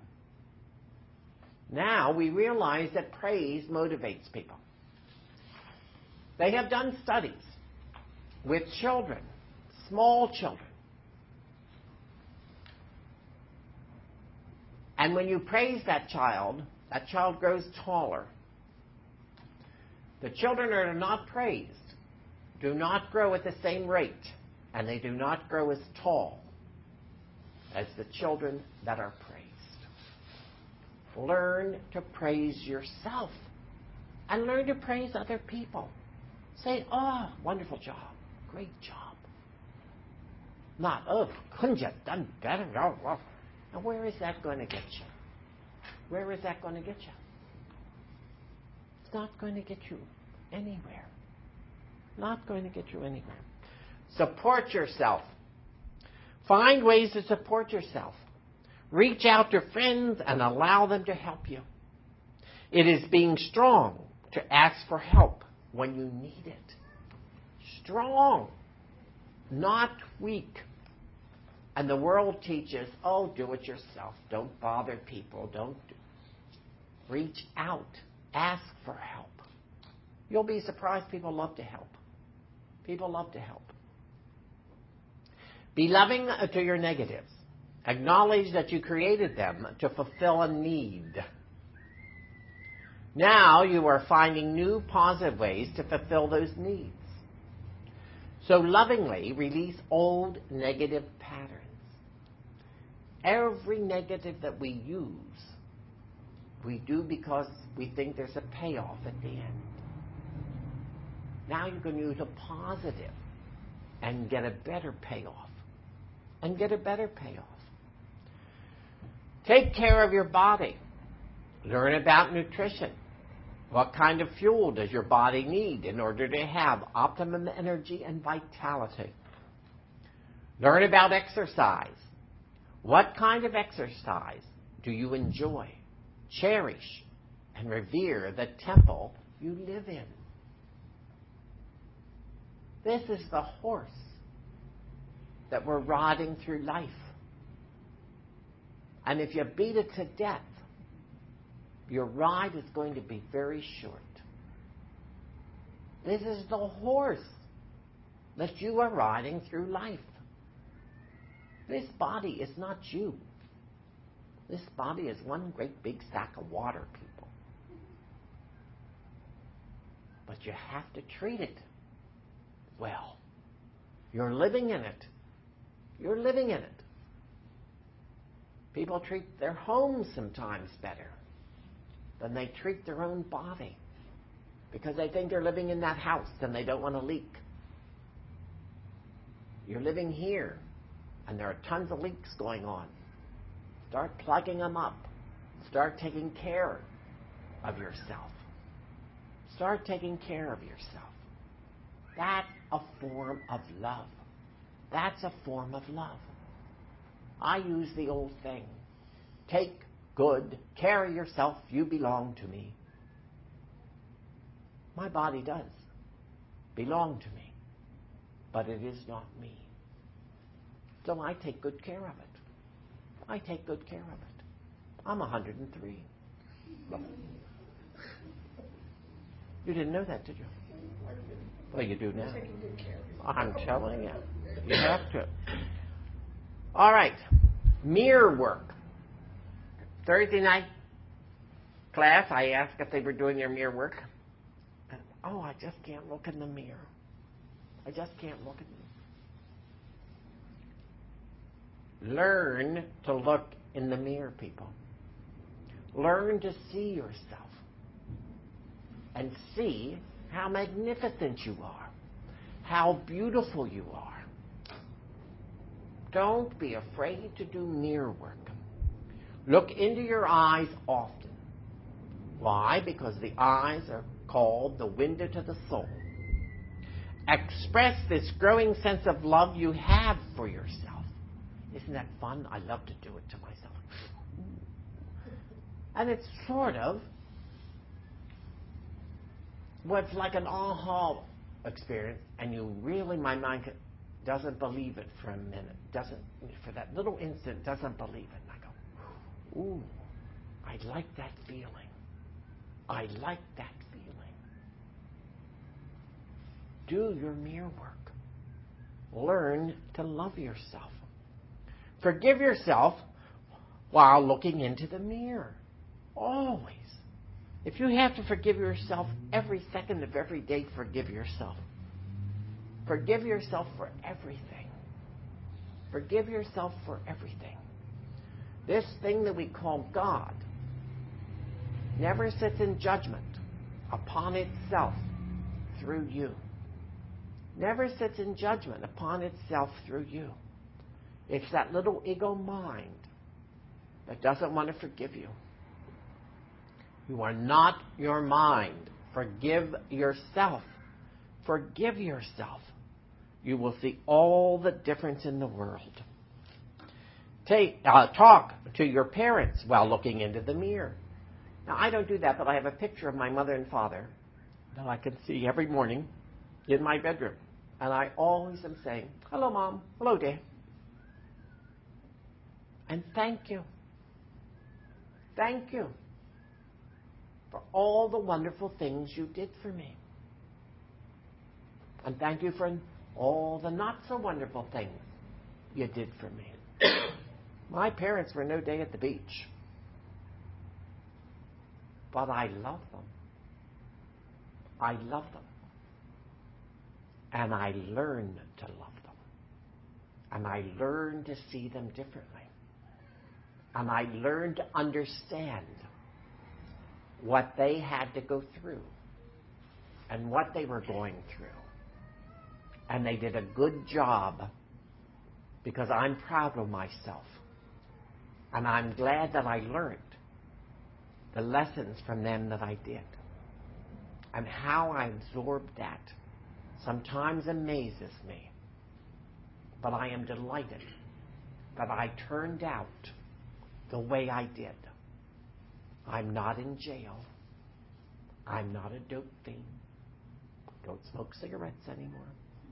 Now we realize that praise motivates people. They have done studies with children, small children. And when you praise that child, that child grows taller. The children that are not praised do not grow at the same rate, and they do not grow as tall as the children that are praised. Learn to praise yourself and learn to praise other people. Say, oh, wonderful job, great job. Not, oh, couldn't you have done better? Oh, well. Now, where is that going to get you? Where is that going to get you? It's not going to get you anywhere. Not going to get you anywhere. Support yourself. Find ways to support yourself. Reach out to friends and allow them to help you. It is being strong to ask for help when you need it. Strong, not weak. And the world teaches, oh, do it yourself. Don't bother people. Don't do. Reach out. Ask for help. You'll be surprised people love to help. People love to help. Be loving to your negatives. Acknowledge that you created them to fulfill a need. Now you are finding new positive ways to fulfill those needs. So lovingly release old negative patterns. Every negative that we use, we do because we think there's a payoff at the end. Now you can use a positive and get a better payoff. And get a better payoff. Take care of your body. Learn about nutrition. What kind of fuel does your body need in order to have optimum energy and vitality? Learn about exercise. What kind of exercise do you enjoy, cherish, and revere the temple you live in? This is the horse that we're riding through life. And if you beat it to death, your ride is going to be very short. This is the horse that you are riding through life. This body is not you. This body is one great big sack of water, people. But you have to treat it well. You're living in it. You're living in it. People treat their homes sometimes better than they treat their own body because they think they're living in that house and they don't want to leak. You're living here and there are tons of leaks going on. Start plugging them up. Start taking care of yourself. Start taking care of yourself. That's a form of love. That's a form of love. I use the old thing. Take good care of yourself. You belong to me. My body does belong to me, but it is not me. So I take good care of it. I take good care of it. I'm one hundred and three. You didn't know that, did you? Well, you do now. I'm telling you. You have to. All right. Mirror work. Thursday night class, I asked if they were doing their mirror work. And, oh, I just can't look in the mirror. I just can't look in the mirror. Learn to look in the mirror, people. Learn to see yourself and see how magnificent you are, how beautiful you are. Don't be afraid to do mirror work. Look into your eyes often. Why? Because the eyes are called the window to the soul. Express this growing sense of love you have for yourself. Isn't that fun? I love to do it to myself. And it's sort of what's like an aha experience, and you really, my mind doesn't believe it for a minute, doesn't, for that little instant, doesn't believe it. And I go, ooh, I like that feeling. I like that feeling. Do your mirror work. Learn to love yourself. Forgive yourself while looking into the mirror. Always. If you have to forgive yourself every second of every day, forgive yourself. Forgive yourself for everything. Forgive yourself for everything. This thing that we call God never sits in judgment upon itself through you. Never sits in judgment upon itself through you. It's that little ego mind that doesn't want to forgive you. You are not your mind. Forgive yourself. Forgive yourself. You will see all the difference in the world. Take, uh, talk to your parents while looking into the mirror. Now, I don't do that, but I have a picture of my mother and father that I can see every morning in my bedroom. And I always am saying, hello, Mom. Hello, Dad. And thank you. Thank you for all the wonderful things you did for me. And thank you for all the not so wonderful things you did for me. My parents were no day at the beach. But I love them. I love them. And I learned to love them. And I learned to see them differently. And I learned to understand what they had to go through and what they were going through. And they did a good job because I'm proud of myself. And I'm glad that I learned the lessons from them that I did. And how I absorbed that sometimes amazes me. But I am delighted that I turned out the way I did. I'm not in jail. I'm not a dope fiend. Don't smoke cigarettes anymore.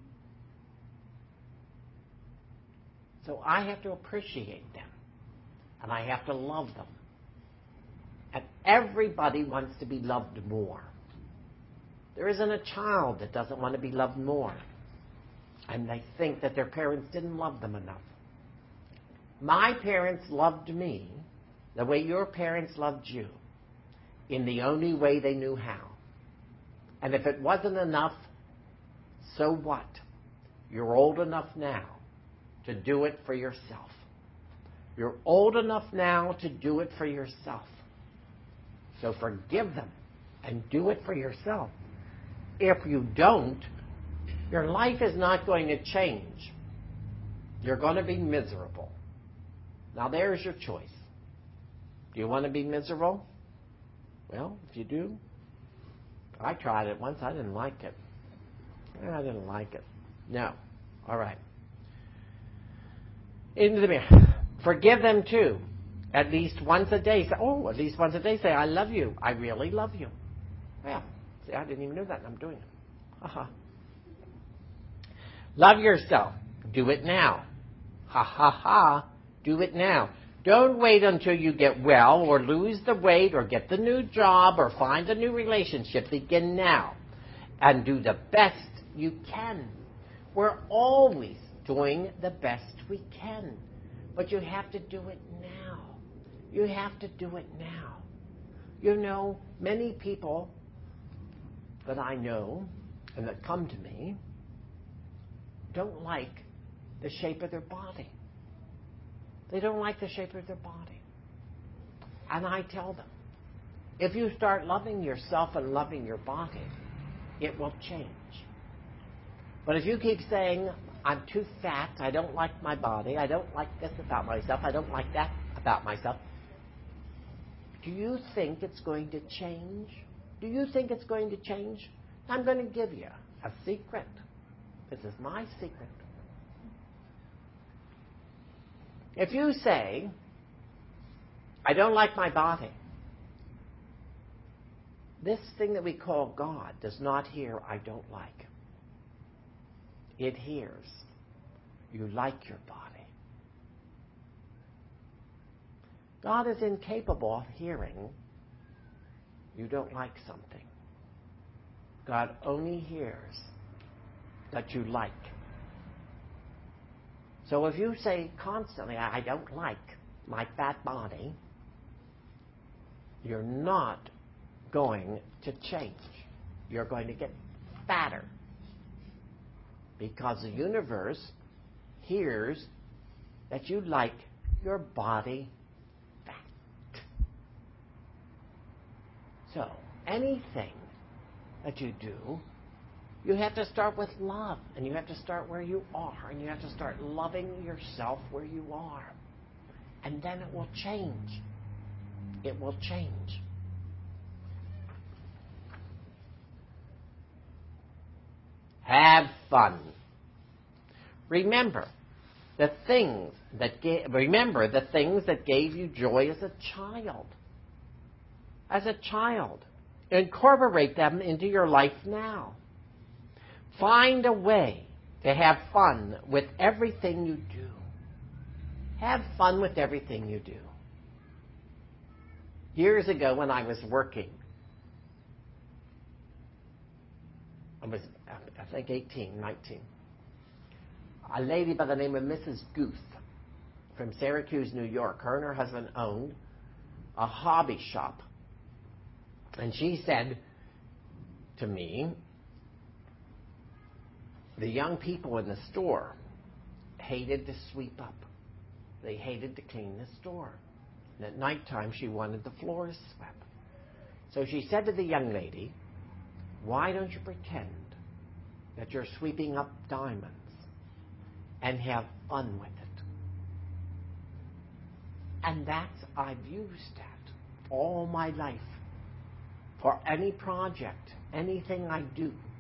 So I have to appreciate them. And I have to love them. And everybody wants to be loved more. There isn't a child that doesn't want to be loved more. And they think that their parents didn't love them enough. My parents loved me the way your parents loved you, in the only way they knew how. And if it wasn't enough, so what? You're old enough now to do it for yourself. You're old enough now to do it for yourself. So forgive them and do it for yourself. If you don't, your life is not going to change. You're going to be miserable. Now there's your choice. Do you want to be miserable? Well, if you do, I tried it once. I didn't like it. I didn't like it. No. All right. Into the mirror. Forgive them too. At least once a day. Say, oh, at least once a day say, I love you. I really love you. Well, see, I didn't even know that, and I'm doing it. Ha-ha. Love yourself. Do it now. Ha ha ha. Do it now. Don't wait until you get well or lose the weight or get the new job or find a new relationship. Begin now and do the best you can. We're always doing the best we can, but you have to do it now. You have to do it now. You know, many people that I know and that come to me don't like the shape of their body. They don't like the shape of their body. And I tell them, if you start loving yourself and loving your body, it will change. But if you keep saying, I'm too fat, I don't like my body, I don't like this about myself, I don't like that about myself, do you think it's going to change? Do you think it's going to change? I'm going to give you a secret. This is my secret. If you say, I don't like my body, this thing that we call God does not hear, I don't like. It hears, you like your body. God is incapable of hearing, you don't like something. God only hears that you like. So if you say constantly, I don't like my fat body, you're not going to change. You're going to get fatter. Because the universe hears that you like your body fat. So, anything that you do, you have to start with love. And you have to start where you are. And you have to start loving yourself where you are. And then it will change. It will change. Have fun. Remember the things that ga- remember the things that gave you joy as a child. As a child, incorporate them into your life now. Find a way to have fun with everything you do. Have fun with everything you do. Years ago, when I was working, I was, I think, eighteen, nineteen. A lady by the name of Missus Guth from Syracuse, New York, her and her husband owned a hobby shop. And she said to me, the young people in the store hated to sweep up. They hated to clean the store. And at nighttime, she wanted the floors swept. So she said to the young lady, why don't you pretend that you're sweeping up diamonds and have fun with it? And that's, I've used that all my life. For any project, anything I do,